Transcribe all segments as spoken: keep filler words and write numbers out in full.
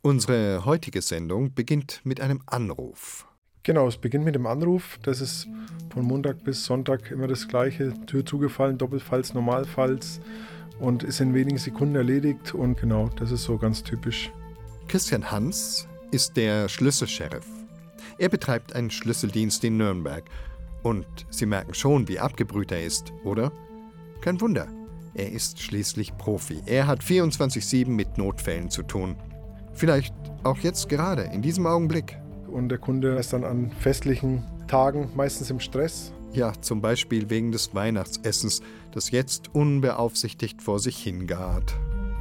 Unsere heutige Sendung beginnt mit einem Anruf. Genau, es beginnt mit dem Anruf. Das ist von Montag bis Sonntag immer das Gleiche. Tür zugefallen, Doppelfalls, Normalfalls und ist in wenigen Sekunden erledigt. Und genau, das ist so ganz typisch. Christian Hans ist der Schlüsselsheriff. Er betreibt einen Schlüsseldienst in Nürnberg. Und Sie merken schon, wie abgebrüht er ist, oder? Kein Wunder, er ist schließlich Profi. Er hat vierundzwanzig sieben mit Notfällen zu tun. Vielleicht auch jetzt gerade, in diesem Augenblick. Und der Kunde ist dann an festlichen Tagen meistens im Stress. Ja, zum Beispiel wegen des Weihnachtsessens, das jetzt unbeaufsichtigt vor sich hingart.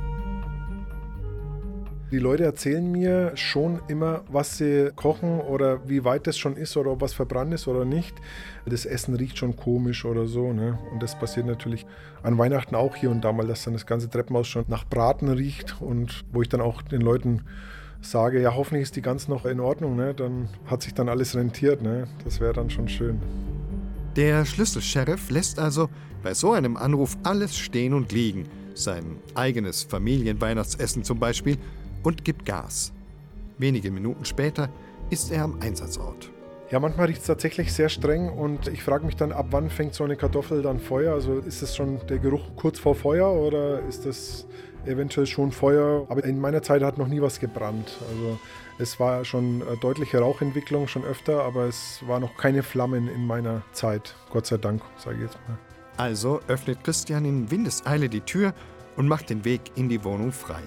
Die Leute erzählen mir schon immer, was sie kochen oder wie weit das schon ist oder ob was verbrannt ist oder nicht. Das Essen riecht schon komisch oder so, ne? Und das passiert natürlich an Weihnachten auch hier und da mal, dass dann das ganze Treppenhaus schon nach Braten riecht. Und wo ich dann auch den Leuten sage, ja, hoffentlich ist die Gans noch in Ordnung, ne? Dann hat sich dann alles rentiert, ne? Das wäre dann schon schön. Der Schlüsselsheriff lässt also bei so einem Anruf alles stehen und liegen, sein eigenes Familienweihnachtsessen zum Beispiel, und gibt Gas. Wenige Minuten später ist er am Einsatzort. Ja, manchmal riecht es tatsächlich sehr streng und ich frage mich dann, ab wann fängt so eine Kartoffel dann Feuer? Also ist das schon der Geruch kurz vor Feuer oder ist das eventuell schon Feuer? Aber in meiner Zeit hat noch nie was gebrannt. Also es war schon eine deutliche Rauchentwicklung, schon öfter, aber es war noch keine Flammen in meiner Zeit. Gott sei Dank, sage ich jetzt mal. Also öffnet Christian in Windeseile die Tür und macht den Weg in die Wohnung frei.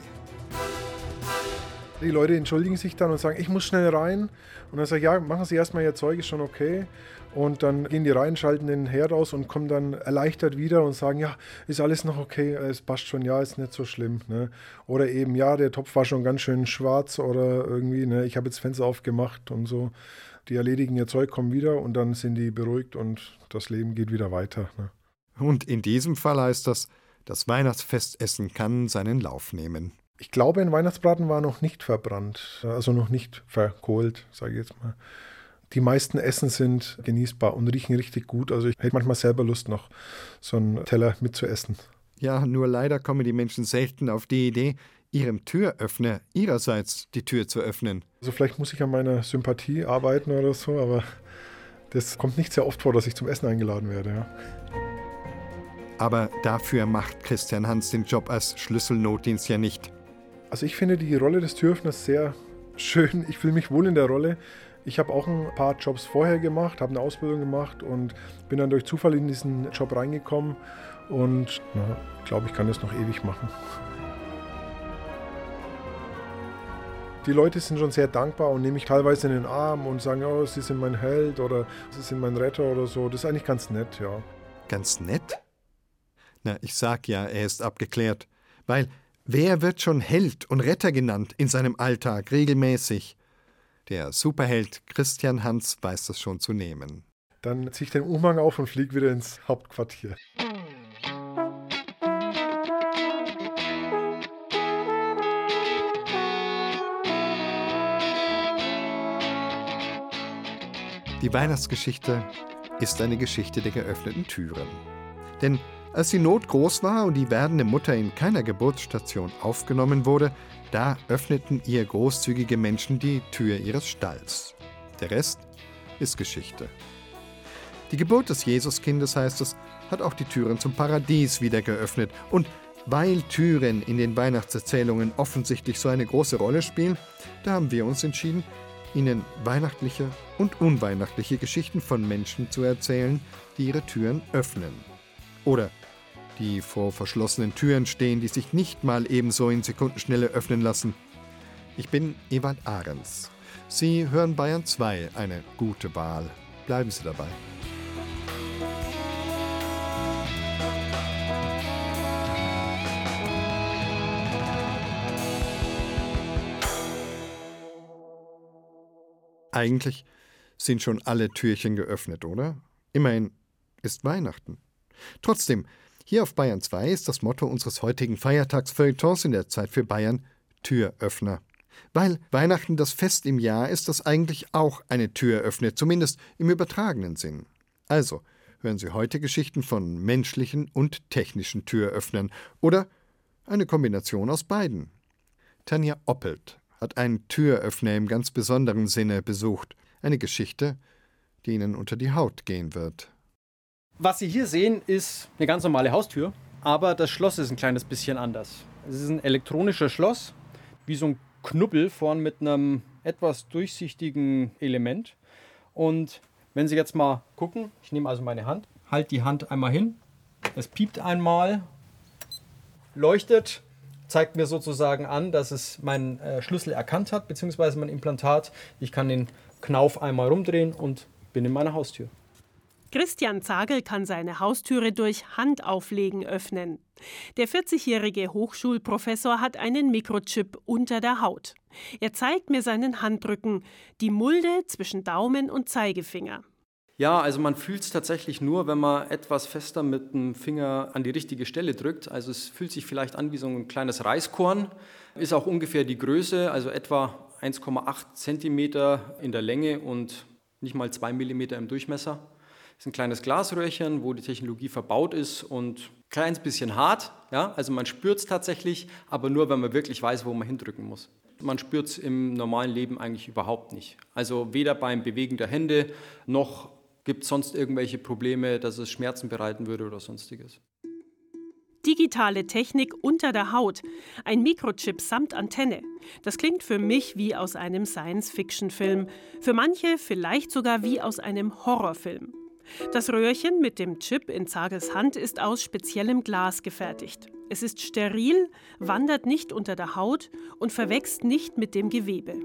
Die Leute entschuldigen sich dann und sagen, ich muss schnell rein. Und dann sage ich, ja, machen Sie erstmal, Ihr Zeug ist schon okay. Und dann gehen die rein, schalten den Herd aus und kommen dann erleichtert wieder und sagen, ja, ist alles noch okay, es passt schon, ja, ist nicht so schlimm. Ne? Oder eben, ja, der Topf war schon ganz schön schwarz oder irgendwie, ne, ich habe jetzt Fenster aufgemacht und so. Die erledigen ihr Zeug, kommen wieder und dann sind die beruhigt und das Leben geht wieder weiter. Ne? Und in diesem Fall heißt das, das Weihnachtsfestessen kann seinen Lauf nehmen. Ich glaube, ein Weihnachtsbraten war noch nicht verbrannt, also noch nicht verkohlt, sage ich jetzt mal. Die meisten Essen sind genießbar und riechen richtig gut. Also ich hätte manchmal selber Lust, noch so einen Teller mitzuessen. Ja, nur leider kommen die Menschen selten auf die Idee, ihrem Türöffner ihrerseits die Tür zu öffnen. Also vielleicht muss ich an meiner Sympathie arbeiten oder so, aber das kommt nicht sehr oft vor, dass ich zum Essen eingeladen werde. Ja. Aber dafür macht Christian Hans den Job als Schlüsselnotdienst ja nicht. Also ich finde die Rolle des Türöffners sehr schön. Ich fühle mich wohl in der Rolle. Ich habe auch ein paar Jobs vorher gemacht, habe eine Ausbildung gemacht und bin dann durch Zufall in diesen Job reingekommen. Und ich glaube, ich kann das noch ewig machen. Die Leute sind schon sehr dankbar und nehmen mich teilweise in den Arm und sagen, oh, Sie sind mein Held oder Sie sind mein Retter oder so. Das ist eigentlich ganz nett, ja. Ganz nett? Na, ich sag ja, er ist abgeklärt. Weil wer wird schon Held und Retter genannt in seinem Alltag regelmäßig? Der Superheld Christian Hans weiß das schon zu nehmen. Dann ziehe ich den Umhang auf und fliege wieder ins Hauptquartier. Die Weihnachtsgeschichte ist eine Geschichte der geöffneten Türen. Denn als die Not groß war und die werdende Mutter in keiner Geburtsstation aufgenommen wurde, da öffneten ihr großzügige Menschen die Tür ihres Stalls. Der Rest ist Geschichte. Die Geburt des Jesuskindes, heißt es, hat auch die Türen zum Paradies wieder geöffnet. Und weil Türen in den Weihnachtserzählungen offensichtlich so eine große Rolle spielen, da haben wir uns entschieden, Ihnen weihnachtliche und unweihnachtliche Geschichten von Menschen zu erzählen, die ihre Türen öffnen. Oder die vor verschlossenen Türen stehen, die sich nicht mal ebenso in Sekundenschnelle öffnen lassen. Ich bin Ewald Ahrens. Sie hören Bayern zwei, eine gute Wahl. Bleiben Sie dabei. Eigentlich sind schon alle Türchen geöffnet, oder? Immerhin ist Weihnachten. Trotzdem, hier auf Bayern zwei ist das Motto unseres heutigen Feiertagsfeuilletons in der Zeit für Bayern Türöffner. Weil Weihnachten das Fest im Jahr ist, das eigentlich auch eine Tür öffnet, zumindest im übertragenen Sinn. Also hören Sie heute Geschichten von menschlichen und technischen Türöffnern oder eine Kombination aus beiden. Tanja Oppelt hat einen Türöffner im ganz besonderen Sinne besucht. Eine Geschichte, die Ihnen unter die Haut gehen wird. Was Sie hier sehen, ist eine ganz normale Haustür, aber das Schloss ist ein kleines bisschen anders. Es ist ein elektronisches Schloss, wie so ein Knubbel vorn mit einem etwas durchsichtigen Element. Und wenn Sie jetzt mal gucken, ich nehme also meine Hand, halte die Hand einmal hin, es piept einmal, leuchtet, zeigt mir sozusagen an, dass es meinen äh, Schlüssel erkannt hat, beziehungsweise mein Implantat. Ich kann den Knauf einmal rumdrehen und bin in meiner Haustür. Christian Zagel kann seine Haustüre durch Handauflegen öffnen. Der vierzigjährige Hochschulprofessor hat einen Mikrochip unter der Haut. Er zeigt mir seinen Handrücken, die Mulde zwischen Daumen und Zeigefinger. Ja, also man fühlt es tatsächlich nur, wenn man etwas fester mit dem Finger an die richtige Stelle drückt. Also es fühlt sich vielleicht an wie so ein kleines Reiskorn. Ist auch ungefähr die Größe, also etwa eins Komma acht Zentimeter in der Länge und nicht mal zwei Millimeter im Durchmesser. Das ist ein kleines Glasröhrchen, wo die Technologie verbaut ist und ein kleines bisschen hart. Ja? Also man spürt es tatsächlich, aber nur, wenn man wirklich weiß, wo man hindrücken muss. Man spürt es im normalen Leben eigentlich überhaupt nicht. Also weder beim Bewegen der Hände, noch gibt es sonst irgendwelche Probleme, dass es Schmerzen bereiten würde oder sonstiges. Digitale Technik unter der Haut, ein Mikrochip samt Antenne. Das klingt für mich wie aus einem Science-Fiction-Film, für manche vielleicht sogar wie aus einem Horrorfilm. Das Röhrchen mit dem Chip in Zagels Hand ist aus speziellem Glas gefertigt. Es ist steril, wandert nicht unter der Haut und verwächst nicht mit dem Gewebe.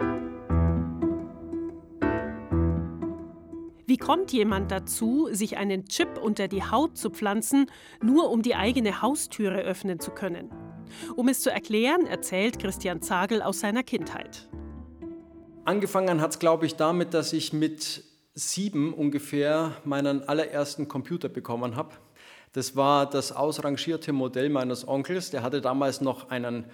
Wie kommt jemand dazu, sich einen Chip unter die Haut zu pflanzen, nur um die eigene Haustüre öffnen zu können? Um es zu erklären, erzählt Christian Zagel aus seiner Kindheit. Angefangen hat es, glaube ich, damit, dass ich mit sieben ungefähr meinen allerersten Computer bekommen habe. Das war das ausrangierte Modell meines Onkels. Der hatte damals noch einen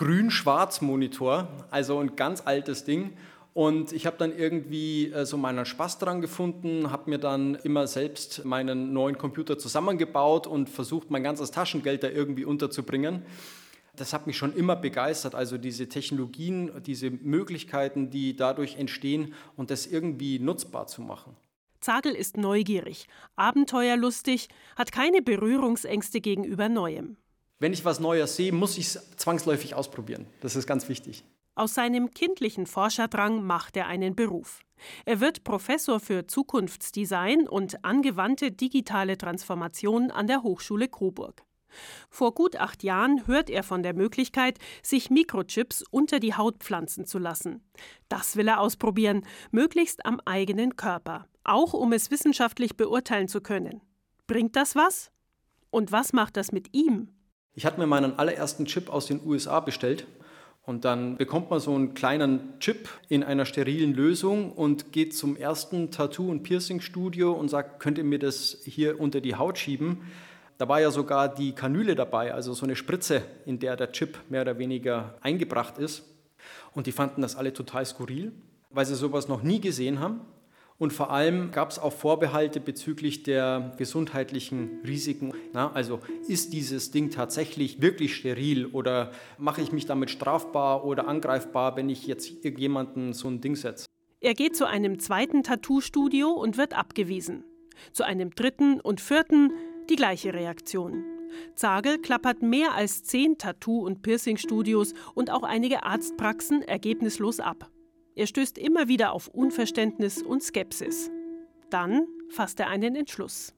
Grün-Schwarz-Monitor, also ein ganz altes Ding. Und ich habe dann irgendwie so meinen Spaß dran gefunden, habe mir dann immer selbst meinen neuen Computer zusammengebaut und versucht, mein ganzes Taschengeld da irgendwie unterzubringen. Das hat mich schon immer begeistert, also diese Technologien, diese Möglichkeiten, die dadurch entstehen und das irgendwie nutzbar zu machen. Zagel ist neugierig, abenteuerlustig, hat keine Berührungsängste gegenüber Neuem. Wenn ich was Neues sehe, muss ich es zwangsläufig ausprobieren. Das ist ganz wichtig. Aus seinem kindlichen Forscherdrang macht er einen Beruf. Er wird Professor für Zukunftsdesign und angewandte digitale Transformation an der Hochschule Coburg. Vor gut acht Jahren hört er von der Möglichkeit, sich Mikrochips unter die Haut pflanzen zu lassen. Das will er ausprobieren, möglichst am eigenen Körper, auch um es wissenschaftlich beurteilen zu können. Bringt das was? Und was macht das mit ihm? Ich hatte mir meinen allerersten Chip aus den U S A bestellt. Und dann bekommt man so einen kleinen Chip in einer sterilen Lösung und geht zum ersten Tattoo- und Piercing-Studio und sagt, könnt ihr mir das hier unter die Haut schieben? Da war ja sogar die Kanüle dabei, also so eine Spritze, in der der Chip mehr oder weniger eingebracht ist. Und die fanden das alle total skurril, weil sie sowas noch nie gesehen haben. Und vor allem gab es auch Vorbehalte bezüglich der gesundheitlichen Risiken. Na, also ist dieses Ding tatsächlich wirklich steril oder mache ich mich damit strafbar oder angreifbar, wenn ich jetzt irgendjemanden so ein Ding setze? Er geht zu einem zweiten Tattoo-Studio und wird abgewiesen. Zu einem dritten und vierten die gleiche Reaktion. Zagel klappert mehr als zehn Tattoo- und Piercing-Studios und auch einige Arztpraxen ergebnislos ab. Er stößt immer wieder auf Unverständnis und Skepsis. Dann fasst er einen Entschluss.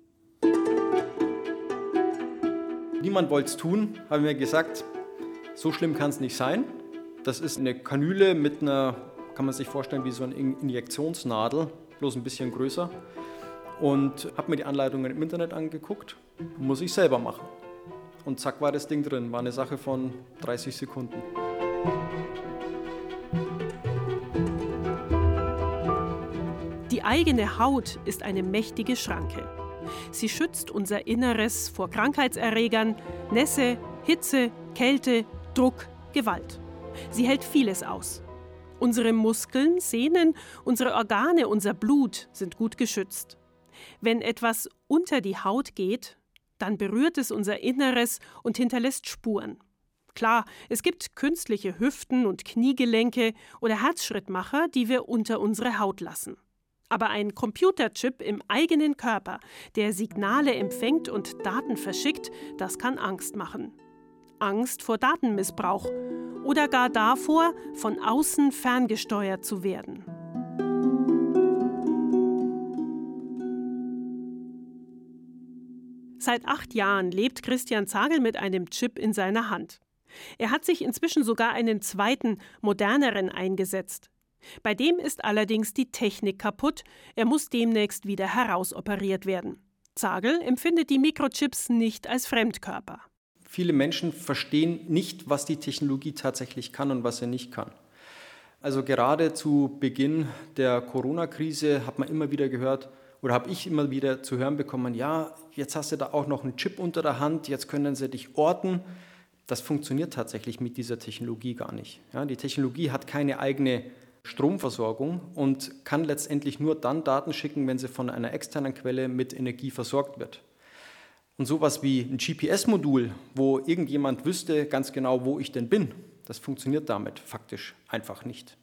Niemand wollte es tun, haben mir gesagt, so schlimm kann es nicht sein. Das ist eine Kanüle mit einer, kann man sich vorstellen, wie so eine Injektionsnadel, bloß ein bisschen größer. Und habe mir die Anleitungen im Internet angeguckt, muss ich selber machen. Und zack war das Ding drin, war eine Sache von dreißig Sekunden. Die eigene Haut ist eine mächtige Schranke. Sie schützt unser Inneres vor Krankheitserregern, Nässe, Hitze, Kälte, Druck, Gewalt. Sie hält vieles aus. Unsere Muskeln, Sehnen, unsere Organe, unser Blut sind gut geschützt. Wenn etwas unter die Haut geht, dann berührt es unser Inneres und hinterlässt Spuren. Klar, es gibt künstliche Hüften und Kniegelenke oder Herzschrittmacher, die wir unter unsere Haut lassen. Aber ein Computerchip im eigenen Körper, der Signale empfängt und Daten verschickt, das kann Angst machen. Angst vor Datenmissbrauch oder gar davor, von außen ferngesteuert zu werden. Seit acht Jahren lebt Christian Zagel mit einem Chip in seiner Hand. Er hat sich inzwischen sogar einen zweiten, moderneren eingesetzt. Bei dem ist allerdings die Technik kaputt, er muss demnächst wieder herausoperiert werden. Zagel empfindet die Mikrochips nicht als Fremdkörper. Viele Menschen verstehen nicht, was die Technologie tatsächlich kann und was sie nicht kann. Also gerade zu Beginn der Corona-Krise hat man immer wieder gehört, oder habe ich immer wieder zu hören bekommen, ja, jetzt hast du da auch noch einen Chip unter der Hand, jetzt können sie dich orten. Das funktioniert tatsächlich mit dieser Technologie gar nicht. Ja, die Technologie hat keine eigene Stromversorgung und kann letztendlich nur dann Daten schicken, wenn sie von einer externen Quelle mit Energie versorgt wird. Und sowas wie ein G P S-Modul, wo irgendjemand wüsste ganz genau, wo ich denn bin, das funktioniert damit faktisch einfach nicht.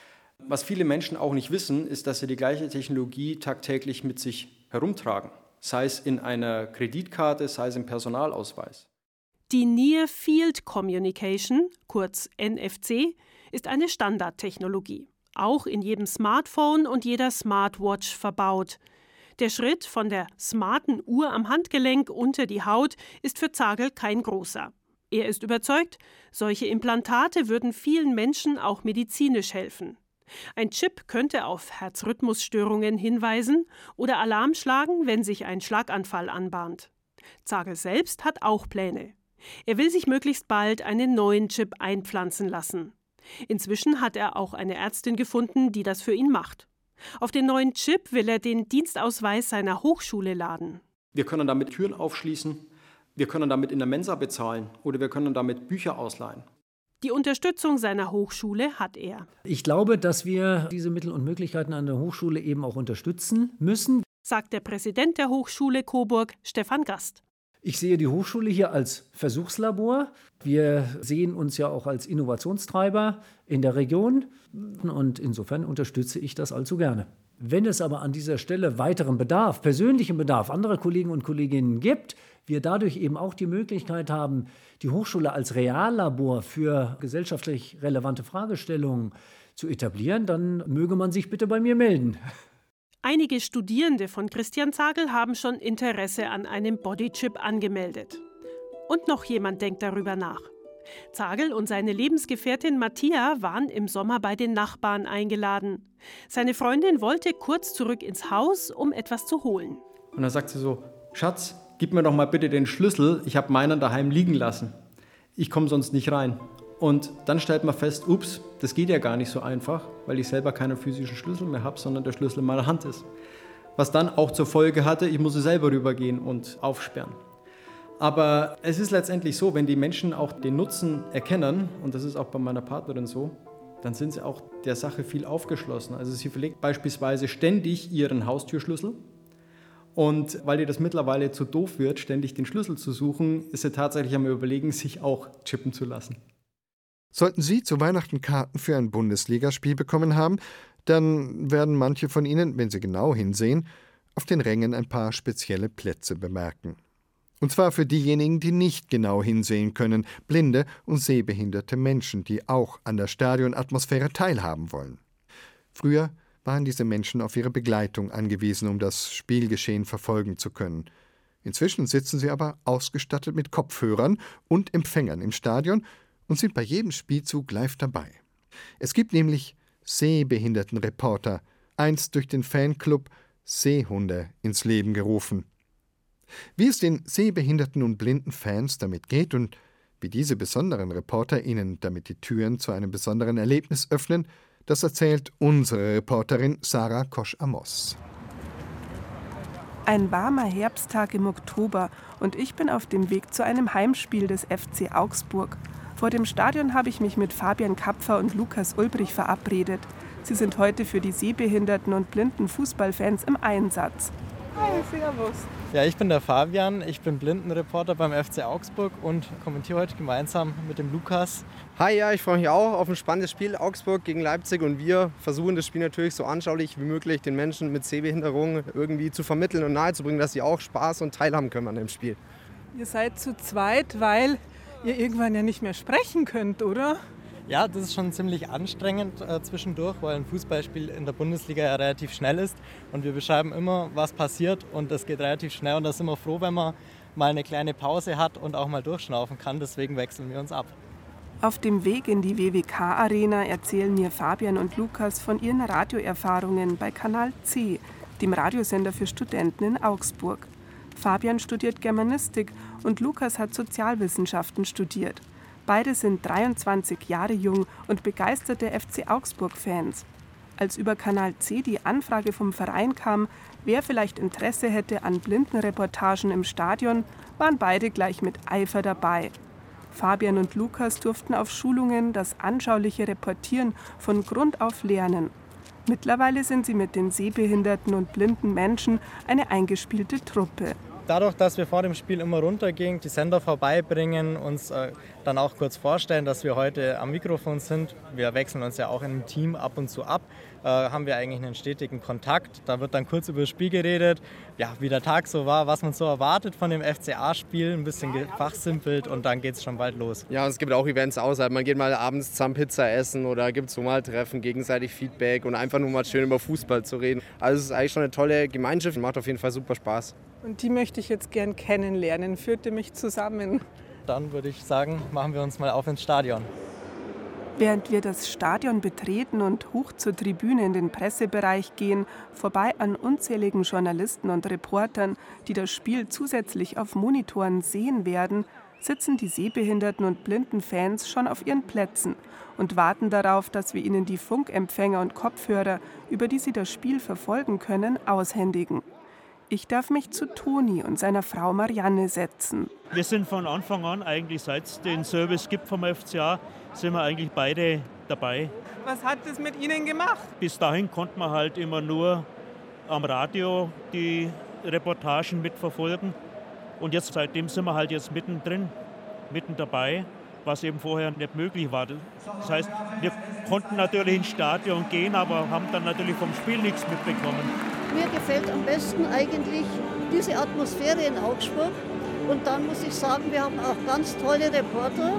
Was viele Menschen auch nicht wissen, ist, dass sie die gleiche Technologie tagtäglich mit sich herumtragen, sei es in einer Kreditkarte, sei es im Personalausweis. Die Near Field Communication, kurz N F C, ist eine Standardtechnologie, auch in jedem Smartphone und jeder Smartwatch verbaut. Der Schritt von der smarten Uhr am Handgelenk unter die Haut ist für Zagel kein großer. Er ist überzeugt, solche Implantate würden vielen Menschen auch medizinisch helfen. Ein Chip könnte auf Herzrhythmusstörungen hinweisen oder Alarm schlagen, wenn sich ein Schlaganfall anbahnt. Zagel selbst hat auch Pläne. Er will sich möglichst bald einen neuen Chip einpflanzen lassen. Inzwischen hat er auch eine Ärztin gefunden, die das für ihn macht. Auf den neuen Chip will er den Dienstausweis seiner Hochschule laden. Wir können damit Türen aufschließen, wir können damit in der Mensa bezahlen oder wir können damit Bücher ausleihen. Die Unterstützung seiner Hochschule hat er. Ich glaube, dass wir diese Mittel und Möglichkeiten an der Hochschule eben auch unterstützen müssen, sagt der Präsident der Hochschule Coburg, Stefan Gast. Ich sehe die Hochschule hier als Versuchslabor. Wir sehen uns ja auch als Innovationstreiber in der Region und insofern unterstütze ich das allzu gerne. Wenn es aber an dieser Stelle weiteren Bedarf, persönlichen Bedarf anderer Kollegen und Kolleginnen gibt, wir dadurch eben auch die Möglichkeit haben, die Hochschule als Reallabor für gesellschaftlich relevante Fragestellungen zu etablieren, dann möge man sich bitte bei mir melden. Einige Studierende von Christian Zagel haben schon Interesse an einem Bodychip angemeldet. Und noch jemand denkt darüber nach. Zagel und seine Lebensgefährtin Mattia waren im Sommer bei den Nachbarn eingeladen. Seine Freundin wollte kurz zurück ins Haus, um etwas zu holen. Und dann sagt sie so, Schatz, gib mir doch mal bitte den Schlüssel, ich habe meinen daheim liegen lassen. Ich komme sonst nicht rein. Und dann stellt man fest, ups, das geht ja gar nicht so einfach, weil ich selber keinen physischen Schlüssel mehr habe, sondern der Schlüssel in meiner Hand ist. Was dann auch zur Folge hatte, ich musste selber rübergehen und aufsperren. Aber es ist letztendlich so, wenn die Menschen auch den Nutzen erkennen, und das ist auch bei meiner Partnerin so, dann sind sie auch der Sache viel aufgeschlossen. Also sie verlegt beispielsweise ständig ihren Haustürschlüssel. Und weil ihr das mittlerweile zu doof wird, ständig den Schlüssel zu suchen, ist sie tatsächlich am Überlegen, sich auch chippen zu lassen. Sollten Sie zu Weihnachten Karten für ein Bundesligaspiel bekommen haben, dann werden manche von Ihnen, wenn Sie genau hinsehen, auf den Rängen ein paar spezielle Plätze bemerken. Und zwar für diejenigen, die nicht genau hinsehen können, blinde und sehbehinderte Menschen, die auch an der Stadionatmosphäre teilhaben wollen. Früher waren diese Menschen auf ihre Begleitung angewiesen, um das Spielgeschehen verfolgen zu können. Inzwischen sitzen sie aber ausgestattet mit Kopfhörern und Empfängern im Stadion und sind bei jedem Spielzug live dabei. Es gibt nämlich Sehbehindertenreporter, einst durch den Fanclub Sehhunde ins Leben gerufen. Wie es den sehbehinderten und blinden Fans damit geht und wie diese besonderen Reporter ihnen damit die Türen zu einem besonderen Erlebnis öffnen, das erzählt unsere Reporterin Sarah Kosch-Amos. Ein warmer Herbsttag im Oktober und ich bin auf dem Weg zu einem Heimspiel des F C Augsburg. Vor dem Stadion habe ich mich mit Fabian Kapfer und Lukas Ulbrich verabredet. Sie sind heute für die sehbehinderten und blinden Fußballfans im Einsatz. Hi, servus. Ja, ich bin der Fabian, ich bin Blindenreporter beim F C Augsburg und kommentiere heute gemeinsam mit dem Lukas. Hi, ja, ich freue mich auch auf ein spannendes Spiel Augsburg gegen Leipzig und wir versuchen das Spiel natürlich so anschaulich wie möglich den Menschen mit Sehbehinderung irgendwie zu vermitteln und nahezubringen, dass sie auch Spaß und teilhaben können an dem Spiel. Ihr seid zu zweit, weil ihr irgendwann ja nicht mehr sprechen könnt, oder? Ja, das ist schon ziemlich anstrengend äh, zwischendurch, weil ein Fußballspiel in der Bundesliga ja relativ schnell ist und wir beschreiben immer, was passiert und das geht relativ schnell und da sind wir froh, wenn man mal eine kleine Pause hat und auch mal durchschnaufen kann, deswegen wechseln wir uns ab. Auf dem Weg in die W W K-Arena erzählen mir Fabian und Lukas von ihren Radioerfahrungen bei Kanal C, dem Radiosender für Studenten in Augsburg. Fabian studiert Germanistik und Lukas hat Sozialwissenschaften studiert. Beide sind dreiundzwanzig Jahre jung und begeisterte F C Augsburg-Fans. Als über Kanal C die Anfrage vom Verein kam, wer vielleicht Interesse hätte an Blindenreportagen im Stadion, waren beide gleich mit Eifer dabei. Fabian und Lukas durften auf Schulungen das anschauliche Reportieren von Grund auf lernen. Mittlerweile sind sie mit den sehbehinderten und blinden Menschen eine eingespielte Truppe. Dadurch, dass wir vor dem Spiel immer runtergehen, die Sender vorbeibringen, uns äh, dann auch kurz vorstellen, dass wir heute am Mikrofon sind. Wir wechseln uns ja auch im Team ab und zu ab, äh, haben wir eigentlich einen stetigen Kontakt. Da wird dann kurz über das Spiel geredet, ja, wie der Tag so war, was man so erwartet von dem F C A-Spiel, ein bisschen gefachsimpelt und dann geht es schon bald los. Ja, und es gibt auch Events außerhalb. Man geht mal abends zusammen Pizza essen oder gibt so mal Treffen, gegenseitig Feedback und einfach nur mal schön über Fußball zu reden. Also es ist eigentlich schon eine tolle Gemeinschaft, macht auf jeden Fall super Spaß. Und die möchte ich jetzt gern kennenlernen. Führt ihr mich zusammen? Dann würde ich sagen, machen wir uns mal auf ins Stadion. Während wir das Stadion betreten und hoch zur Tribüne in den Pressebereich gehen, vorbei an unzähligen Journalisten und Reportern, die das Spiel zusätzlich auf Monitoren sehen werden, sitzen die sehbehinderten und blinden Fans schon auf ihren Plätzen und warten darauf, dass wir ihnen die Funkempfänger und Kopfhörer, über die sie das Spiel verfolgen können, aushändigen. Ich darf mich zu Toni und seiner Frau Marianne setzen. Wir sind von Anfang an, eigentlich seit es den Service gibt vom F C A, sind wir eigentlich beide dabei. Was hat das mit Ihnen gemacht? Bis dahin konnte man halt immer nur am Radio die Reportagen mitverfolgen. Und jetzt seitdem sind wir halt jetzt mittendrin, mitten dabei, was eben vorher nicht möglich war. Das heißt, wir konnten natürlich ins Stadion gehen, aber haben dann natürlich vom Spiel nichts mitbekommen. Mir gefällt am besten eigentlich diese Atmosphäre in Augsburg. Und dann muss ich sagen, wir haben auch ganz tolle Reporter,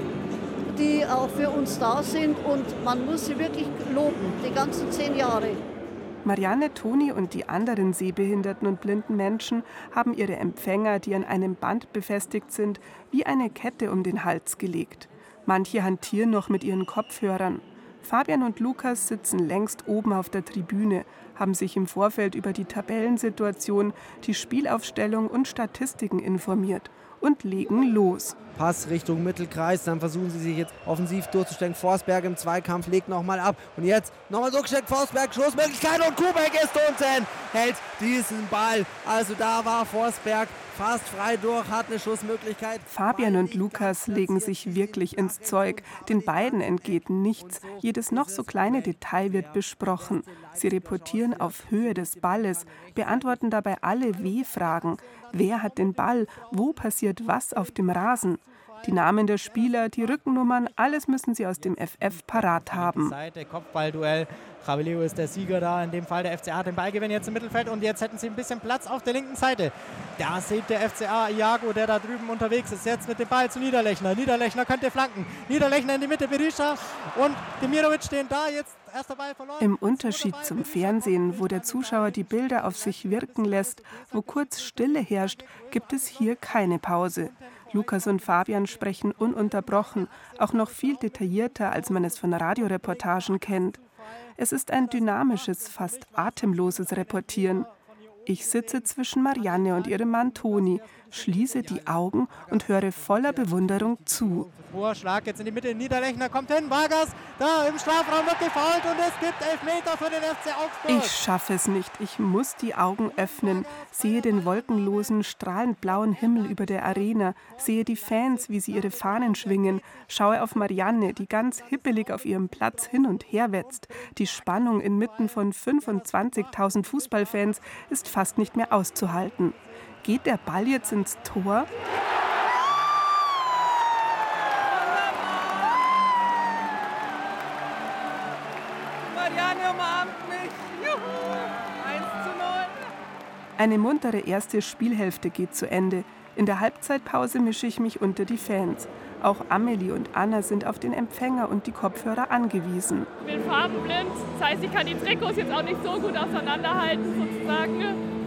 die auch für uns da sind. Und man muss sie wirklich loben, die ganzen zehn Jahre. Marianne, Toni und die anderen sehbehinderten und blinden Menschen haben ihre Empfänger, die an einem Band befestigt sind, wie eine Kette um den Hals gelegt. Manche hantieren noch mit ihren Kopfhörern. Fabian und Lukas sitzen längst oben auf der Tribüne, haben sich im Vorfeld über die Tabellensituation, die Spielaufstellung und Statistiken informiert und legen los. Pass Richtung Mittelkreis, dann versuchen sie sich jetzt offensiv durchzustellen. Forsberg im Zweikampf legt nochmal ab. Und jetzt nochmal so gesteckt, Forsberg, Schlussmöglichkeit und Kubek ist unten, hält diesen Ball. Also da war Forsberg fast frei durch, hat eine Schussmöglichkeit. Fabian und Lukas legen sich wirklich ins Zeug. Den beiden entgeht nichts. Jedes noch so kleine Detail wird besprochen. Sie reportieren auf Höhe des Balles, beantworten dabei alle W-Fragen. Wer hat den Ball? Wo passiert was auf dem Rasen? Die Namen der Spieler, die Rückennummern, alles müssen sie aus dem F F parat haben. Seite, Kopfballduell. Javeleo ist der Sieger da. In dem Fall der F C A hat den Ballgewinn jetzt im Mittelfeld und jetzt hätten sie ein bisschen Platz auf der linken Seite. Da sieht der F C A Iago, der da drüben unterwegs ist, jetzt mit dem Ball zu Niederlechner. Niederlechner könnte flanken. Niederlechner in die Mitte, Berisha und Demirovic stehen da. Jetzt erster Ball verloren. Im Unterschied zum Fernsehen, wo der Zuschauer die Bilder auf sich wirken lässt, wo kurz Stille herrscht, gibt es hier keine Pause. Lukas und Fabian sprechen ununterbrochen, auch noch viel detaillierter, als man es von Radioreportagen kennt. Es ist ein dynamisches, fast atemloses Reportieren. Ich sitze zwischen Marianne und ihrem Mann Toni. schließe die Augen und höre voller Bewunderung zu. Vorschlag jetzt in die Mitte, Niederlechner kommt hin, Vargas, da im Strafraum wird gefoult und es gibt Elfmeter für den F C Augsburg. Ich schaffe es nicht, ich muss die Augen öffnen, sehe den wolkenlosen, strahlend blauen Himmel über der Arena, sehe die Fans, wie sie ihre Fahnen schwingen, schaue auf Marianne, die ganz hippelig auf ihrem Platz hin und her wetzt. Die Spannung inmitten von fünfundzwanzigtausend Fußballfans ist fast nicht mehr auszuhalten. Geht der Ball jetzt ins Tor? Marianne umarmt mich. Juhu. eins zu null. Eine muntere erste Spielhälfte geht zu Ende. In der Halbzeitpause mische ich mich unter die Fans. Auch Amelie und Anna sind auf den Empfänger und die Kopfhörer angewiesen. Ich bin farbenblind, das heißt, ich kann die Trikots jetzt auch nicht so gut auseinanderhalten, sozusagen.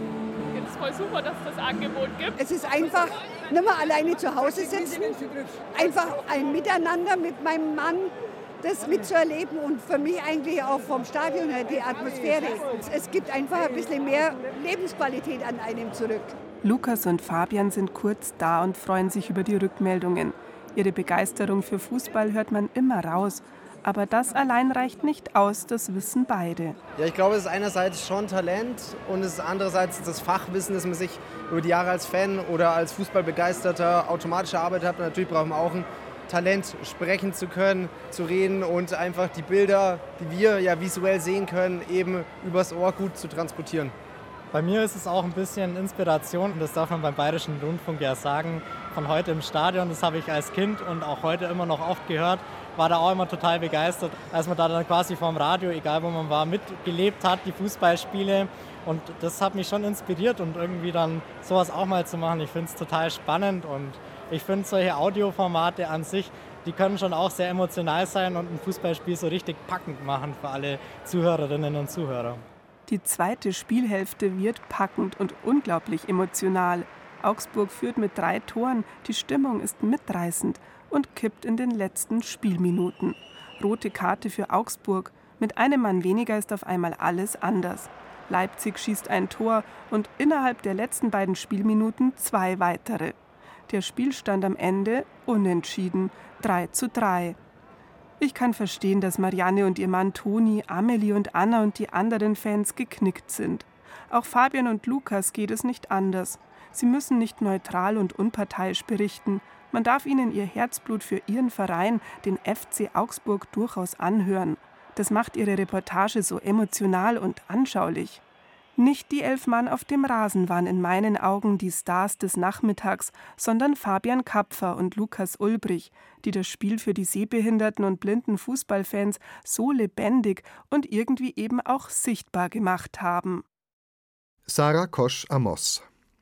Es ist voll super, dass es das Angebot gibt. Es ist einfach nicht mehr alleine zu Hause sitzen, einfach ein Miteinander mit meinem Mann, das mitzuerleben und für mich eigentlich auch vom Stadion her die Atmosphäre. Es gibt einfach ein bisschen mehr Lebensqualität an einem zurück. Lukas und Fabian sind kurz da und freuen sich über die Rückmeldungen. Ihre Begeisterung für Fußball hört man immer raus. Aber das allein reicht nicht aus, das wissen beide. Ja, ich glaube, es ist einerseits schon Talent und es ist andererseits das Fachwissen, das man sich über die Jahre als Fan oder als Fußballbegeisterter automatisch erarbeitet hat. Und natürlich brauchen wir auch ein Talent, sprechen zu können, zu reden und einfach die Bilder, die wir ja visuell sehen können, eben übers Ohr gut zu transportieren. Bei mir ist es auch ein bisschen Inspiration, und das darf man beim Bayerischen Rundfunk ja sagen, von heute im Stadion. Das habe ich als Kind und auch heute immer noch oft gehört, war da auch immer total begeistert, als man da dann quasi vorm Radio, egal wo man war, mitgelebt hat, die Fußballspiele. Und das hat mich schon inspiriert und irgendwie dann sowas auch mal zu machen. Ich finde es total spannend und ich finde solche Audioformate an sich, die können schon auch sehr emotional sein und ein Fußballspiel so richtig packend machen für alle Zuhörerinnen und Zuhörer. Die zweite Spielhälfte wird packend und unglaublich emotional. Augsburg führt mit drei Toren, die Stimmung ist mitreißend und kippt in den letzten Spielminuten. Rote Karte für Augsburg. Mit einem Mann weniger ist auf einmal alles anders. Leipzig schießt ein Tor und innerhalb der letzten beiden Spielminuten zwei weitere. Der Spielstand am Ende unentschieden, drei zu drei. Ich kann verstehen, dass Marianne und ihr Mann Toni, Amelie und Anna und die anderen Fans geknickt sind. Auch Fabian und Lukas geht es nicht anders. Sie müssen nicht neutral und unparteiisch berichten. Man darf ihnen ihr Herzblut für ihren Verein, den F C Augsburg, durchaus anhören. Das macht ihre Reportage so emotional und anschaulich. Nicht die elf Mann auf dem Rasen waren in meinen Augen die Stars des Nachmittags, sondern Fabian Kapfer und Lukas Ulbrich, die das Spiel für die sehbehinderten und blinden Fußballfans so lebendig und irgendwie eben auch sichtbar gemacht haben. Sarah Kosch-Amos.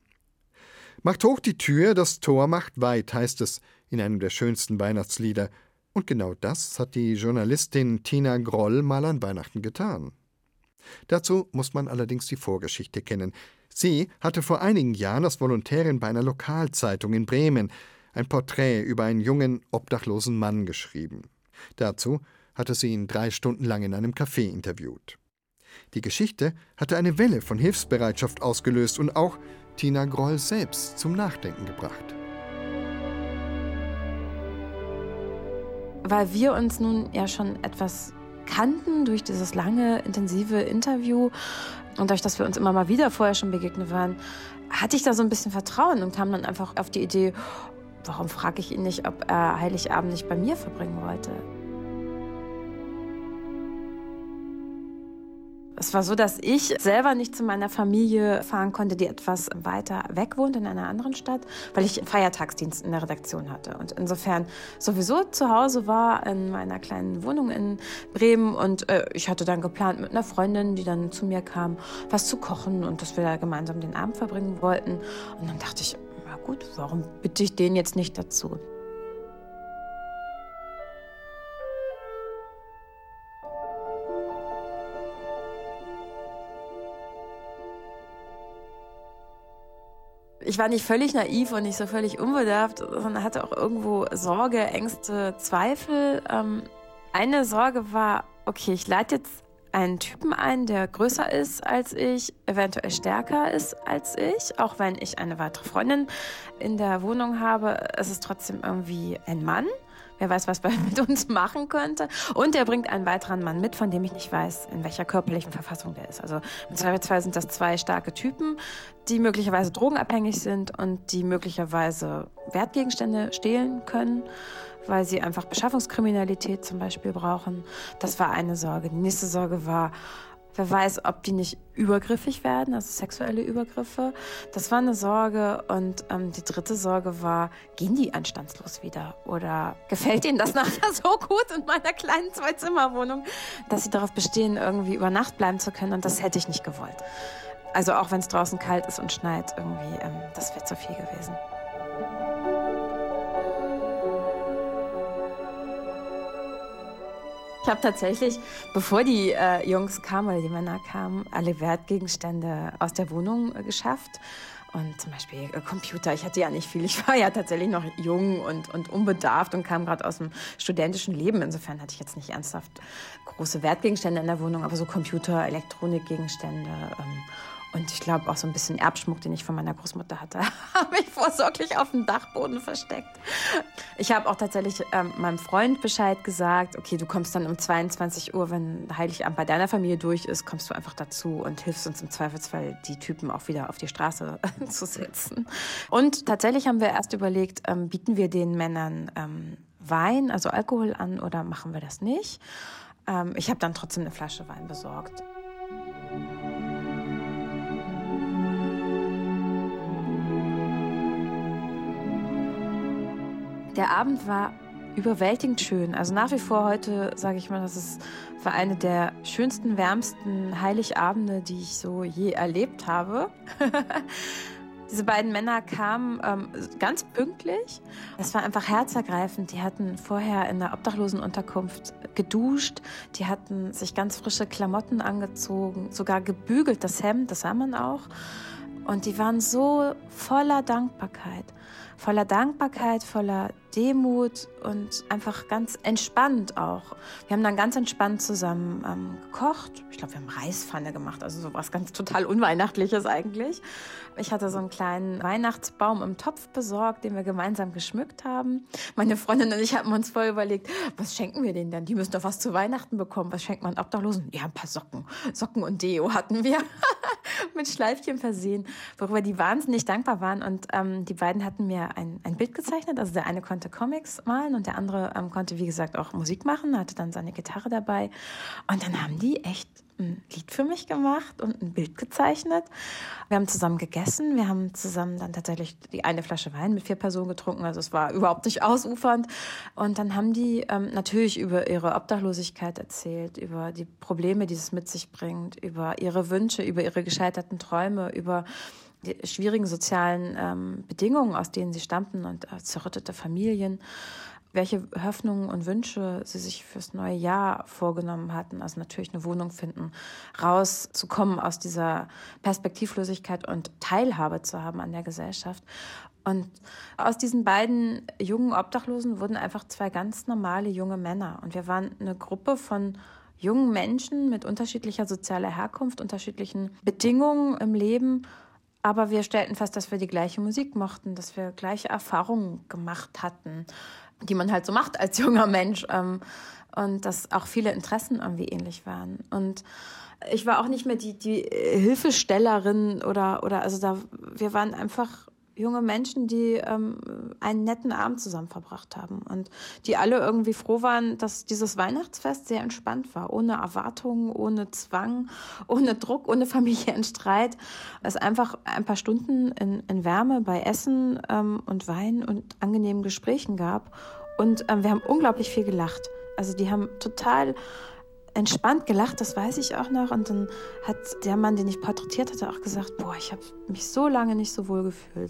Macht hoch die Tür, das Tor macht weit, heißt es in einem der schönsten Weihnachtslieder. Und genau das hat die Journalistin Tina Groll mal an Weihnachten getan. Dazu muss man allerdings die Vorgeschichte kennen. Sie hatte vor einigen Jahren als Volontärin bei einer Lokalzeitung in Bremen ein Porträt über einen jungen, obdachlosen Mann geschrieben. Dazu hatte sie ihn drei Stunden lang in einem Café interviewt. Die Geschichte hatte eine Welle von Hilfsbereitschaft ausgelöst und auch Tina Groll selbst zum Nachdenken gebracht. Weil wir uns nun ja schon etwas kannten durch dieses lange, intensive Interview und dadurch, dass wir uns immer mal wieder vorher schon begegnet waren, hatte ich da so ein bisschen Vertrauen und kam dann einfach auf die Idee, warum frage ich ihn nicht, ob er Heiligabend nicht bei mir verbringen wollte. Es war so, dass ich selber nicht zu meiner Familie fahren konnte, die etwas weiter weg wohnt in einer anderen Stadt, weil ich Feiertagsdienst in der Redaktion hatte. Und insofern sowieso zu Hause war in meiner kleinen Wohnung in Bremen. Und äh, ich hatte dann geplant mit einer Freundin, die dann zu mir kam, was zu kochen und dass wir da gemeinsam den Abend verbringen wollten. Und dann dachte ich, na gut, warum bitte ich den jetzt nicht dazu? Ich war nicht völlig naiv und nicht so völlig unbedarft, sondern hatte auch irgendwo Sorge, Ängste, Zweifel. Ähm, eine Sorge war, okay, ich lade jetzt einen Typen ein, der größer ist als ich, eventuell stärker ist als ich. Auch wenn ich eine weitere Freundin in der Wohnung habe, ist es trotzdem irgendwie ein Mann. Wer weiß, was er mit uns machen könnte. Und er bringt einen weiteren Mann mit, von dem ich nicht weiß, in welcher körperlichen Verfassung der ist. Also im Zweifelsfall sind das zwei starke Typen, die möglicherweise drogenabhängig sind und die möglicherweise Wertgegenstände stehlen können, weil sie einfach Beschaffungskriminalität zum Beispiel brauchen. Das war eine Sorge. Die nächste Sorge war, wer weiß, ob die nicht übergriffig werden, also sexuelle Übergriffe. Das war eine Sorge. Und ähm, die dritte Sorge war, gehen die anstandslos wieder? Oder gefällt ihnen das nachher so gut in meiner kleinen Zwei-Zimmer-Wohnung, dass sie darauf bestehen, irgendwie über Nacht bleiben zu können? Und das hätte ich nicht gewollt. Also auch wenn es draußen kalt ist und schneit, irgendwie, ähm, das wäre zu viel gewesen. Ich habe tatsächlich, bevor die äh, Jungs kamen oder die Männer kamen, alle Wertgegenstände aus der Wohnung äh, geschafft. Und zum Beispiel äh, Computer. Ich hatte ja nicht viel. Ich war ja tatsächlich noch jung und, und unbedarft und kam gerade aus dem studentischen Leben. Insofern hatte ich jetzt nicht ernsthaft große Wertgegenstände in der Wohnung, aber so Computer, Elektronikgegenstände. Ähm, Und ich glaube auch so ein bisschen Erbschmuck, den ich von meiner Großmutter hatte, habe ich vorsorglich auf dem Dachboden versteckt. Ich habe auch tatsächlich ähm, meinem Freund Bescheid gesagt, okay, du kommst dann um zweiundzwanzig Uhr, wenn Heiligabend bei deiner Familie durch ist, kommst du einfach dazu und hilfst uns im Zweifelsfall, die Typen auch wieder auf die Straße zu setzen. Und tatsächlich haben wir erst überlegt, ähm, bieten wir den Männern ähm, Wein, also Alkohol an, oder machen wir das nicht? Ähm, ich habe dann trotzdem eine Flasche Wein besorgt. Der Abend war überwältigend schön. Also nach wie vor heute, sage ich mal, das ist, war eine der schönsten, wärmsten Heiligabende, die ich so je erlebt habe. Diese beiden Männer kamen ähm, ganz pünktlich. Es war einfach herzergreifend. Die hatten vorher in der Obdachlosenunterkunft geduscht. Die hatten sich ganz frische Klamotten angezogen, sogar gebügelt, das Hemd, das sah man auch. Und die waren so voller Dankbarkeit. Voller Dankbarkeit, voller Demut und einfach ganz entspannt auch. Wir haben dann ganz entspannt zusammen ähm, gekocht. Ich glaube, wir haben Reispfanne gemacht, also sowas ganz total Unweihnachtliches eigentlich. Ich hatte so einen kleinen Weihnachtsbaum im Topf besorgt, den wir gemeinsam geschmückt haben. Meine Freundin und ich hatten uns vorher überlegt, was schenken wir denen denn? Die müssen doch was zu Weihnachten bekommen. Was schenkt man Obdachlosen? Ja, ein paar Socken. Socken und Deo hatten wir mit Schleifchen versehen, worüber die wahnsinnig dankbar waren. Und ähm, die beiden hatten mir ein, ein Bild gezeichnet. Also der eine konnte Comics malen und der andere ähm, konnte, wie gesagt, auch Musik machen, hatte dann seine Gitarre dabei. Und dann haben die echt ein Lied für mich gemacht und ein Bild gezeichnet. Wir haben zusammen gegessen. Wir haben zusammen dann tatsächlich die eine Flasche Wein mit vier Personen getrunken. Also es war überhaupt nicht ausufernd. Und dann haben die ähm, natürlich über ihre Obdachlosigkeit erzählt, über die Probleme, die es mit sich bringt, über ihre Wünsche, über ihre gescheiterten Träume, über die schwierigen sozialen ähm, Bedingungen, aus denen sie stammten und äh, zerrüttete Familien, welche Hoffnungen und Wünsche sie sich fürs neue Jahr vorgenommen hatten. Also natürlich eine Wohnung finden, rauszukommen aus dieser Perspektivlosigkeit und Teilhabe zu haben an der Gesellschaft. Und aus diesen beiden jungen Obdachlosen wurden einfach zwei ganz normale junge Männer. Und wir waren eine Gruppe von jungen Menschen mit unterschiedlicher sozialer Herkunft, unterschiedlichen Bedingungen im Leben. Aber wir stellten fest, dass wir die gleiche Musik mochten, dass wir gleiche Erfahrungen gemacht hatten, die man halt so macht als junger Mensch. Und dass auch viele Interessen irgendwie ähnlich waren. Und ich war auch nicht mehr die, die Hilfestellerin oder, oder also da, wir waren einfach junge Menschen, die ähm, einen netten Abend zusammen verbracht haben und die alle irgendwie froh waren, dass dieses Weihnachtsfest sehr entspannt war, ohne Erwartungen, ohne Zwang, ohne Druck, ohne Familienstreit. Es einfach ein paar Stunden in, in Wärme bei Essen ähm, und Wein und angenehmen Gesprächen gab. Und ähm, wir haben unglaublich viel gelacht. Also die haben total entspannt gelacht, das weiß ich auch noch. Und dann hat der Mann, den ich porträtiert hatte, auch gesagt, boah, ich habe mich so lange nicht so wohl gefühlt.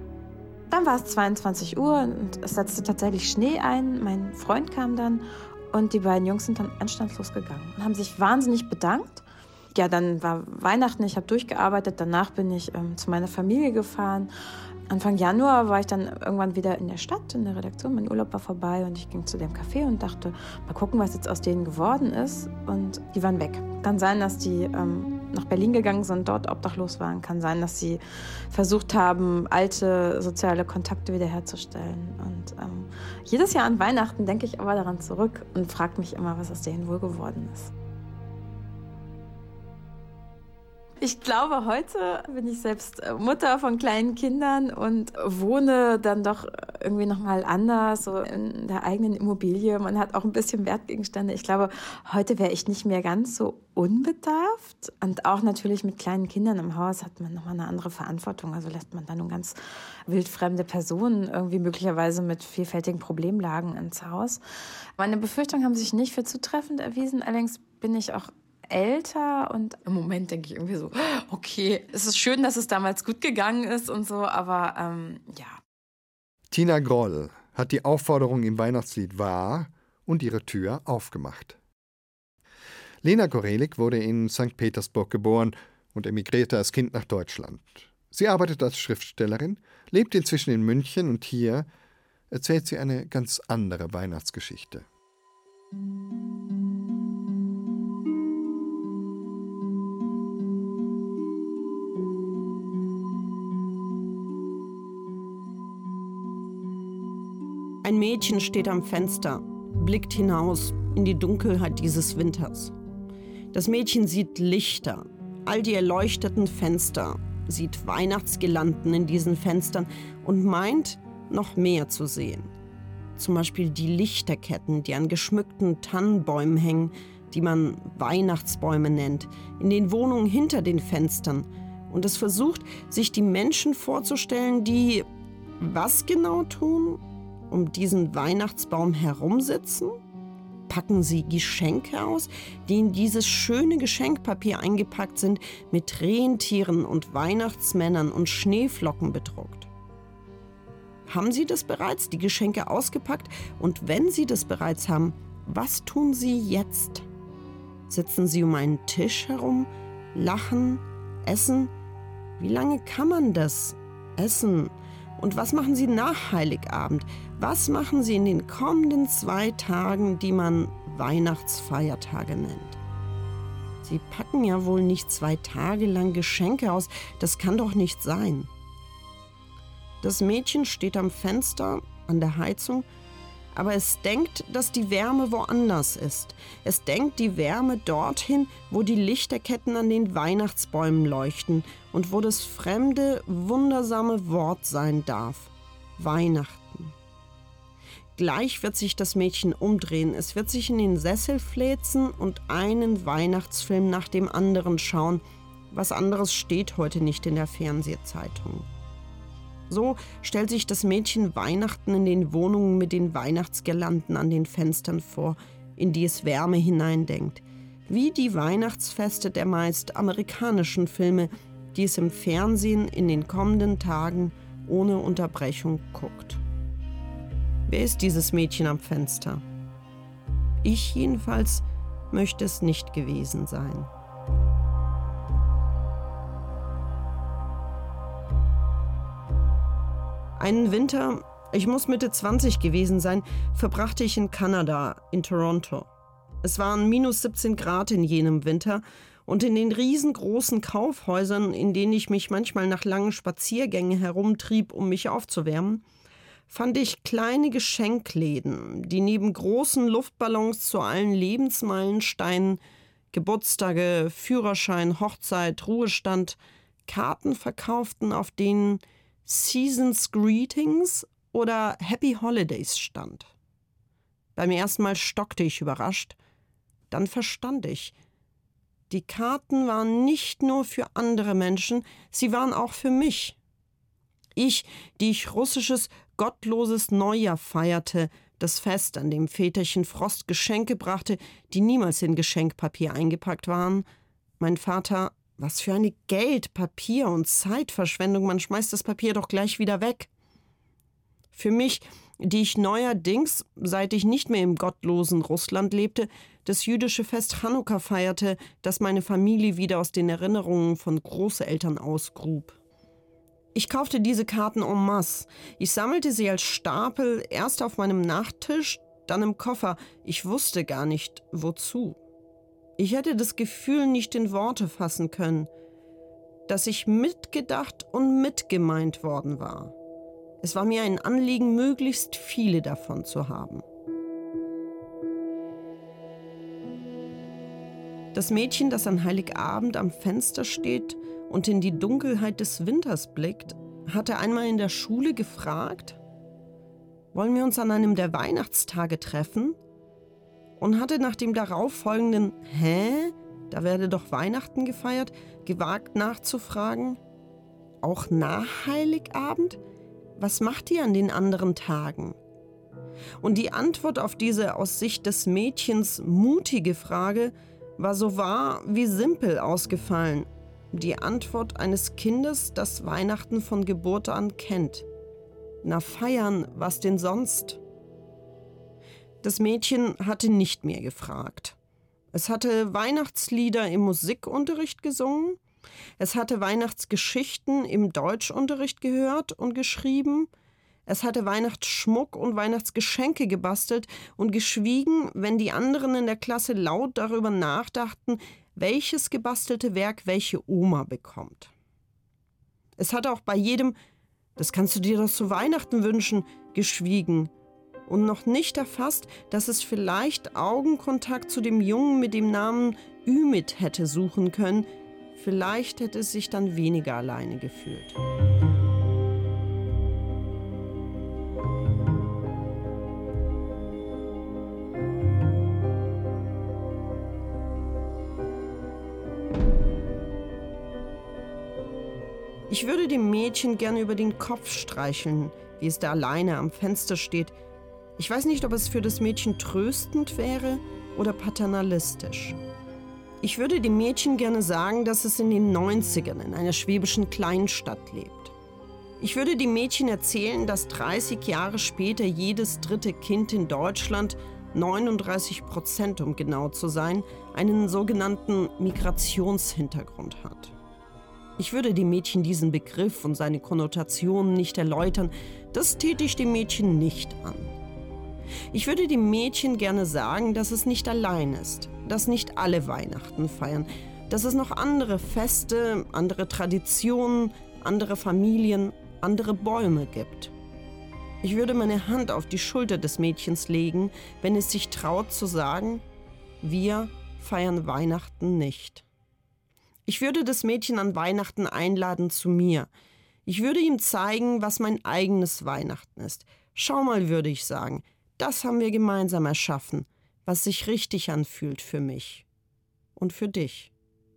Dann war es zweiundzwanzig Uhr und es setzte tatsächlich Schnee ein. Mein Freund kam dann Und die beiden Jungs sind dann anstandslos gegangen und haben sich wahnsinnig bedankt. Ja, dann war Weihnachten, ich habe durchgearbeitet, danach bin ich ähm, zu meiner Familie gefahren. Anfang Januar war ich dann irgendwann wieder in der Stadt, in der Redaktion, mein Urlaub war vorbei und ich ging zu dem Café und dachte, mal gucken, was jetzt aus denen geworden ist. Und die waren weg. Kann sein, dass die ähm, nach Berlin gegangen sind, dort obdachlos waren. Kann sein, dass sie versucht haben, alte soziale Kontakte wiederherzustellen. Und ähm, jedes Jahr an Weihnachten denke ich aber daran zurück und frage mich immer, was aus denen wohl geworden ist. Ich glaube, heute bin ich selbst Mutter von kleinen Kindern und wohne dann doch irgendwie nochmal anders, so in der eigenen Immobilie. Man hat auch ein bisschen Wertgegenstände. Ich glaube, heute wäre ich nicht mehr ganz so unbedarft. Und auch natürlich mit kleinen Kindern im Haus hat man nochmal eine andere Verantwortung. Also lässt man dann nun ganz wildfremde Personen irgendwie möglicherweise mit vielfältigen Problemlagen ins Haus. Meine Befürchtungen haben sich nicht für zutreffend erwiesen. Allerdings bin ich auch älter und im Moment denke ich irgendwie so, okay, es ist schön, dass es damals gut gegangen ist und so, aber ähm, ja. Tina Groll hat die Aufforderung im Weihnachtslied wahr und ihre Tür aufgemacht. Lena Gorelik wurde in Sankt Petersburg geboren und emigrierte als Kind nach Deutschland. Sie arbeitet als Schriftstellerin, lebt inzwischen in München und hier erzählt sie eine ganz andere Weihnachtsgeschichte. Ein Mädchen steht am Fenster, blickt hinaus in die Dunkelheit dieses Winters. Das Mädchen sieht Lichter, all die erleuchteten Fenster, sieht Weihnachtsgirlanden in diesen Fenstern und meint, noch mehr zu sehen. Zum Beispiel die Lichterketten, die an geschmückten Tannenbäumen hängen, die man Weihnachtsbäume nennt, in den Wohnungen hinter den Fenstern. Und es versucht, sich die Menschen vorzustellen, die was genau tun? Um diesen Weihnachtsbaum herumsitzen? Packen sie Geschenke aus, die in dieses schöne Geschenkpapier eingepackt sind, mit Rentieren und Weihnachtsmännern und Schneeflocken bedruckt. Haben sie das bereits, die Geschenke ausgepackt? Und wenn sie das bereits haben, was tun sie jetzt? Sitzen sie um einen Tisch herum, lachen, essen? Wie lange kann man das essen? Und was machen Sie nach Heiligabend? Was machen Sie in den kommenden zwei Tagen, die man Weihnachtsfeiertage nennt? Sie packen ja wohl nicht zwei Tage lang Geschenke aus. Das kann doch nicht sein. Das Mädchen steht am Fenster, an der Heizung, aber es denkt, dass die Wärme woanders ist. Es denkt die Wärme dorthin, wo die Lichterketten an den Weihnachtsbäumen leuchten und wo das fremde, wundersame Wort sein darf: Weihnachten. Gleich wird sich das Mädchen umdrehen. Es wird sich in den Sessel fläzen und einen Weihnachtsfilm nach dem anderen schauen. Was anderes steht heute nicht in der Fernsehzeitung. So stellt sich das Mädchen Weihnachten in den Wohnungen mit den Weihnachtsgirlanden an den Fenstern vor, in die es Wärme hineindenkt. Wie die Weihnachtsfeste der meist amerikanischen Filme, die es im Fernsehen in den kommenden Tagen ohne Unterbrechung guckt. Wer ist dieses Mädchen am Fenster? Ich jedenfalls möchte es nicht gewesen sein. Einen Winter, ich muss Mitte zwanzig gewesen sein, verbrachte ich in Kanada, in Toronto. Es waren minus siebzehn Grad in jenem Winter und in den riesengroßen Kaufhäusern, in denen ich mich manchmal nach langen Spaziergängen herumtrieb, um mich aufzuwärmen, fand ich kleine Geschenkläden, die neben großen Luftballons zu allen Lebensmeilensteinen, Geburtstage, Führerschein, Hochzeit, Ruhestand, Karten verkauften, auf denen Season's Greetings oder Happy Holidays stand. Beim ersten Mal stockte ich überrascht. Dann verstand ich. Die Karten waren nicht nur für andere Menschen, sie waren auch für mich. Ich, die ich russisches, gottloses Neujahr feierte, das Fest, an dem Väterchen Frost Geschenke brachte, die niemals in Geschenkpapier eingepackt waren. Mein Vater: Was für eine Geld-, Papier- und Zeitverschwendung, man schmeißt das Papier doch gleich wieder weg. Für mich, die ich neuerdings, seit ich nicht mehr im gottlosen Russland lebte, das jüdische Fest Chanukka feierte, das meine Familie wieder aus den Erinnerungen von Großeltern ausgrub. Ich kaufte diese Karten en masse. Ich sammelte sie als Stapel, erst auf meinem Nachttisch, dann im Koffer. Ich wusste gar nicht, wozu. Ich hätte das Gefühl nicht in Worte fassen können, dass ich mitgedacht und mitgemeint worden war. Es war mir ein Anliegen, möglichst viele davon zu haben. Das Mädchen, das an Heiligabend am Fenster steht und in die Dunkelheit des Winters blickt, hatte einmal in der Schule gefragt, wollen wir uns an einem der Weihnachtstage treffen? Und hatte nach dem darauffolgenden Hä? Da werde doch Weihnachten gefeiert, gewagt nachzufragen, auch nach Heiligabend? Was macht ihr an den anderen Tagen? Und die Antwort auf diese aus Sicht des Mädchens mutige Frage war so wahr wie simpel ausgefallen. Die Antwort eines Kindes, das Weihnachten von Geburt an kennt. Na feiern, was denn sonst? Das Mädchen hatte nicht mehr gefragt. Es hatte Weihnachtslieder im Musikunterricht gesungen, es hatte Weihnachtsgeschichten im Deutschunterricht gehört und geschrieben, es hatte Weihnachtsschmuck und Weihnachtsgeschenke gebastelt und geschwiegen, wenn die anderen in der Klasse laut darüber nachdachten, welches gebastelte Werk welche Oma bekommt. Es hatte auch bei jedem, das kannst du dir doch zu Weihnachten wünschen, geschwiegen und noch nicht erfasst, dass es vielleicht Augenkontakt zu dem Jungen mit dem Namen Ümit hätte suchen können. Vielleicht hätte es sich dann weniger alleine gefühlt. Ich würde dem Mädchen gerne über den Kopf streicheln, wie es da alleine am Fenster steht. Ich weiß nicht, ob es für das Mädchen tröstend wäre oder paternalistisch. Ich würde dem Mädchen gerne sagen, dass es in den neunzigern in einer schwäbischen Kleinstadt lebt. Ich würde dem Mädchen erzählen, dass dreißig Jahre später jedes dritte Kind in Deutschland, neununddreißig Prozent um genau zu sein, einen sogenannten Migrationshintergrund hat. Ich würde dem Mädchen diesen Begriff und seine Konnotationen nicht erläutern, das täte ich dem Mädchen nicht an. Ich würde dem Mädchen gerne sagen, dass es nicht allein ist, dass nicht alle Weihnachten feiern, dass es noch andere Feste, andere Traditionen, andere Familien, andere Bäume gibt. Ich würde meine Hand auf die Schulter des Mädchens legen, wenn es sich traut zu sagen, wir feiern Weihnachten nicht. Ich würde das Mädchen an Weihnachten einladen zu mir. Ich würde ihm zeigen, was mein eigenes Weihnachten ist. Schau mal, würde ich sagen, das haben wir gemeinsam erschaffen, was sich richtig anfühlt für mich und für dich.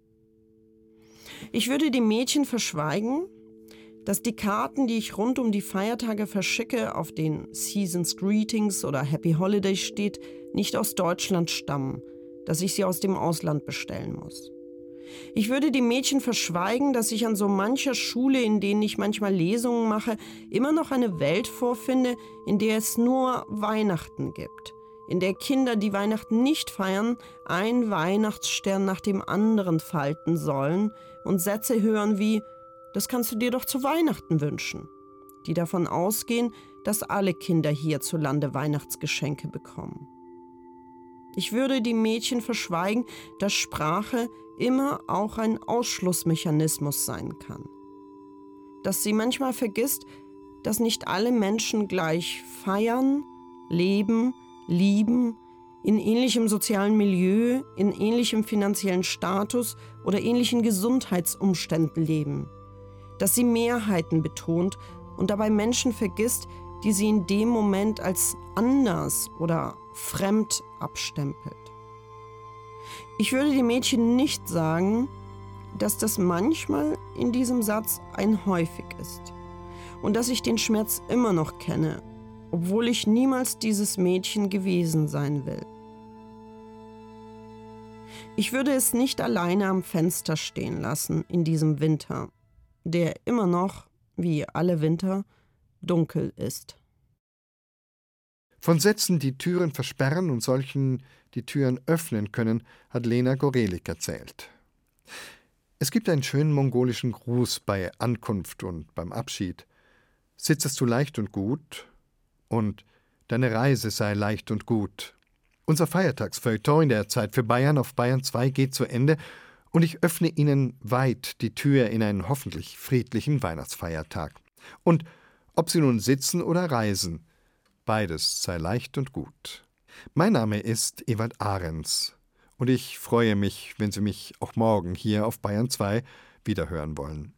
Ich würde dem Mädchen verschweigen, dass die Karten, die ich rund um die Feiertage verschicke, auf denen Season's Greetings oder Happy Holiday steht, nicht aus Deutschland stammen, dass ich sie aus dem Ausland bestellen muss. Ich würde dem Mädchen verschweigen, dass ich an so mancher Schule, in denen ich manchmal Lesungen mache, immer noch eine Welt vorfinde, in der es nur Weihnachten gibt, in der Kinder, die Weihnachten nicht feiern, einen Weihnachtsstern nach dem anderen falten sollen und Sätze hören wie, das kannst du dir doch zu Weihnachten wünschen, die davon ausgehen, dass alle Kinder hierzulande Weihnachtsgeschenke bekommen. Ich würde dem Mädchen verschweigen, dass Sprache immer auch ein Ausschlussmechanismus sein kann. Dass sie manchmal vergisst, dass nicht alle Menschen gleich feiern, leben, lieben, in ähnlichem sozialen Milieu, in ähnlichem finanziellen Status oder ähnlichen Gesundheitsumständen leben. Dass sie Mehrheiten betont und dabei Menschen vergisst, die sie in dem Moment als anders oder fremd abstempelt. Ich würde dem Mädchen nicht sagen, dass das manchmal in diesem Satz ein häufig ist und dass ich den Schmerz immer noch kenne, obwohl ich niemals dieses Mädchen gewesen sein will. Ich würde es nicht alleine am Fenster stehen lassen in diesem Winter, der immer noch, wie alle Winter, dunkel ist. Von Sätzen, die Türen versperren und solchen, die Türen öffnen können, hat Lena Gorelik erzählt. Es gibt einen schönen mongolischen Gruß bei Ankunft und beim Abschied. Sitzest du leicht und gut? Und deine Reise sei leicht und gut. Unser Feiertagsfeuilleton in der Zeit für Bayern auf Bayern zwei geht zu Ende und ich öffne Ihnen weit die Tür in einen hoffentlich friedlichen Weihnachtsfeiertag. Und ob Sie nun sitzen oder reisen, beides sei leicht und gut. Mein Name ist Ewald Ahrens und ich freue mich, wenn Sie mich auch morgen hier auf Bayern zwei wiederhören wollen.